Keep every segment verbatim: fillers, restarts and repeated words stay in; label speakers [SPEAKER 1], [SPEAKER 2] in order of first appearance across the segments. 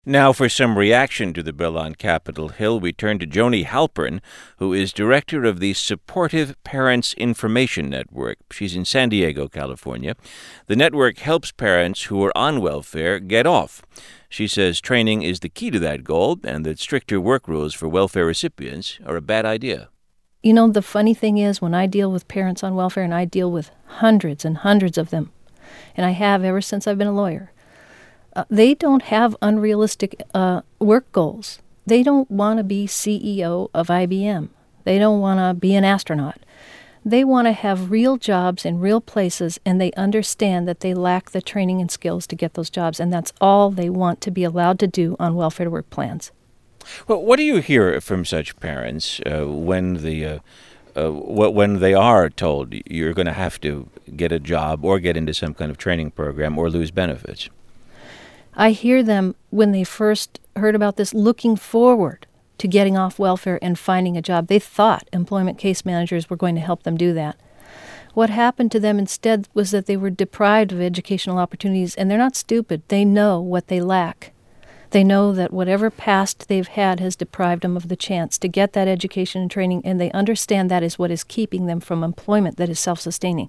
[SPEAKER 1] Now, for some reaction to the bill on Capitol Hill, we turn to Joni Halpern, who is director of the Supportive Parents Information Network. She's in San Diego, California. The network helps parents who are on welfare get off. She says training is the key to that goal and that stricter work rules for welfare recipients are a bad idea.
[SPEAKER 2] You know, the funny thing is, when I deal with parents on welfare, and I deal with hundreds and hundreds of them, and I have ever since I've been a lawyer, Uh, they don't have unrealistic uh, work goals. They don't want to be C E O of I B M. They don't want to be an astronaut. They want to have real jobs in real places, and they understand that they lack the training and skills to get those jobs, and that's all they want to be allowed to do on welfare to work plans.
[SPEAKER 1] Well, what do you hear from such parents uh, when the uh, uh, when they are told you're going to have to get a job or get into some kind of training program or lose benefits?
[SPEAKER 2] I hear them, when they first heard about this, looking forward to getting off welfare and finding a job. They thought employment case managers were going to help them do that. What happened to them instead was that they were deprived of educational opportunities, and they're not stupid. They know what they lack. They know that whatever past they've had has deprived them of the chance to get that education and training, and they understand that is what is keeping them from employment that is self-sustaining.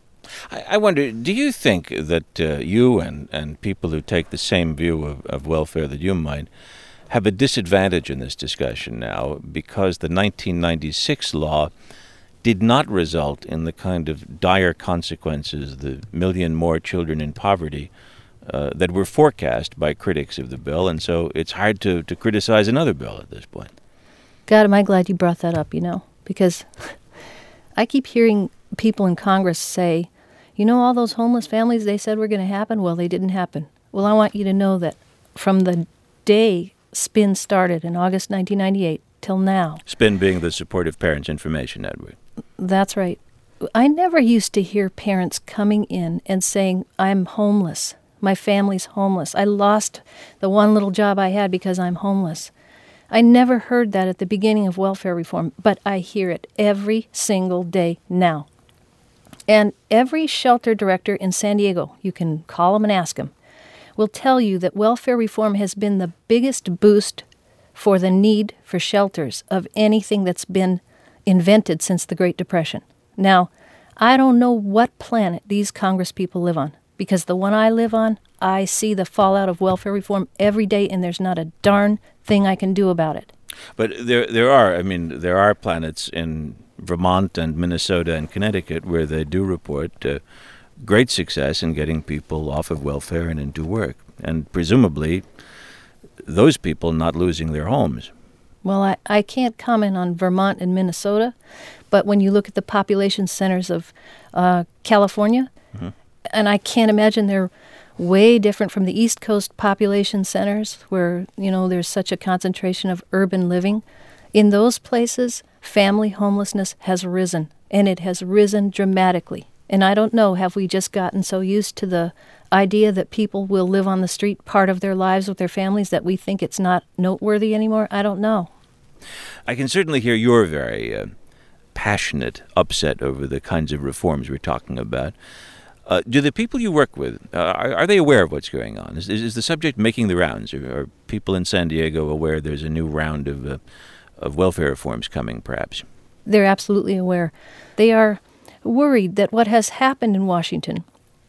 [SPEAKER 1] I wonder, do you think that uh, you and, and people who take the same view of, of welfare that you might have a disadvantage in this discussion now because the nineteen ninety-six law did not result in the kind of dire consequences, the million more children in poverty, uh, that were forecast by critics of the bill, and so it's hard to, to criticize another bill at this point?
[SPEAKER 2] God, am I glad you brought that up, you know, because I keep hearing people in Congress say, you know, all those homeless families they said were going to happen, well, they didn't happen. Well, I want you to know that from the day SPIN started in August nineteen ninety-eight till now.
[SPEAKER 1] SPIN being the Supportive Parents Information Network.
[SPEAKER 2] That's right. I never used to hear parents coming in and saying, I'm homeless. My family's homeless. I lost the one little job I had because I'm homeless. I never heard that at the beginning of welfare reform, but I hear it every single day now. And every shelter director in San Diego, you can call them and ask them, will tell you that welfare reform has been the biggest boost for the need for shelters of anything that's been invented since the Great Depression. Now, I don't know what planet these Congress people live on, because the one I live on, I see the fallout of welfare reform every day, and there's not a darn thing I can do about it.
[SPEAKER 1] But there there are, I mean, there are planets in Vermont and Minnesota and Connecticut where they do report uh, great success in getting people off of welfare and into work, and presumably those people not losing their homes.
[SPEAKER 2] Well, I, I can't comment on Vermont and Minnesota, but when you look at the population centers of uh, California, mm-hmm. and I can't imagine they're way different from the East Coast population centers where, you know, there's such a concentration of urban living. In those places, family homelessness has risen, and it has risen dramatically. And I don't know, have we just gotten so used to the idea that people will live on the street part of their lives with their families that we think it's not noteworthy anymore? I don't know.
[SPEAKER 1] I can certainly hear you're very uh, passionate, upset over the kinds of reforms we're talking about. Uh, do the people you work with, uh, are, are they aware of what's going on? Is, is the subject making the rounds? Are, are people in San Diego aware there's a new round of uh, of welfare reforms coming, perhaps?
[SPEAKER 2] They're absolutely aware. They are worried that what has happened in Washington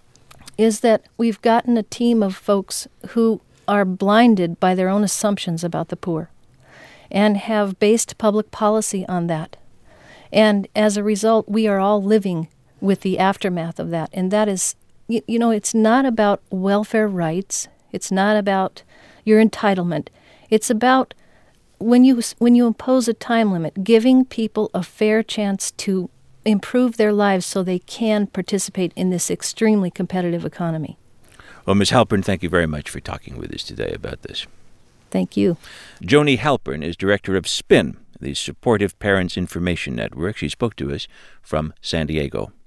[SPEAKER 2] is that we've gotten a team of folks who are blinded by their own assumptions about the poor and have based public policy on that. And as a result, we are all living with the aftermath of that. And that is, you, you know, it's not about welfare rights. It's not about your entitlement. It's about when you when you impose a time limit, giving people a fair chance to improve their lives so they can participate in this extremely competitive economy.
[SPEAKER 1] Well, Miz Halpern, thank you very much for talking with us today about this.
[SPEAKER 2] Thank you.
[SPEAKER 1] Joni Halpern is director of SPIN, the Supportive Parents Information Network. She spoke to us from San Diego.